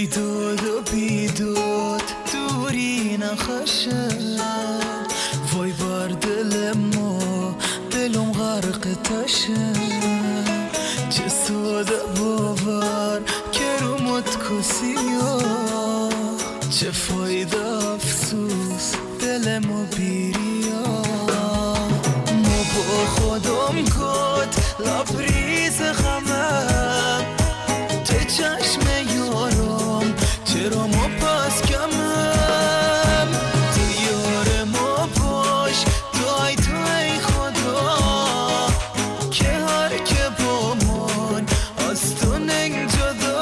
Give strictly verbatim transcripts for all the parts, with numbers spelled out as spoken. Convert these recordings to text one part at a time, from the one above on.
بیداد و بیداد دوری نخشه، وای بر دل ما دلم غرق تشه. چه ساده باور که رو متکسی ها، چه فایده افسوس دل ما بیریا. ما با خودم گد لبریز غمم، ته چشم یارم چرا ما پس کمم. تو یار ما باش دای تو ای خدا، که هر که با من از تو نگ جدا.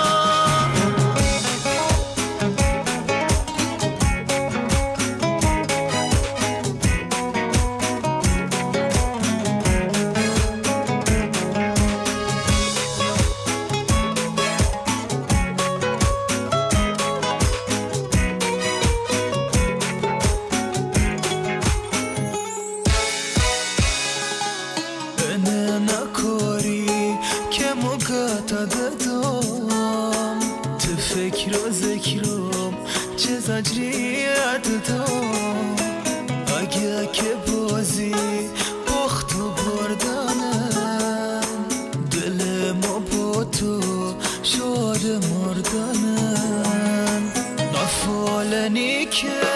نکاری که مقطع دادم، تو فکر و ذکرم چه زجریت دام. اگه که بازی بخت و بردنم، دل ما با تو شاد مردنم. نفالنی که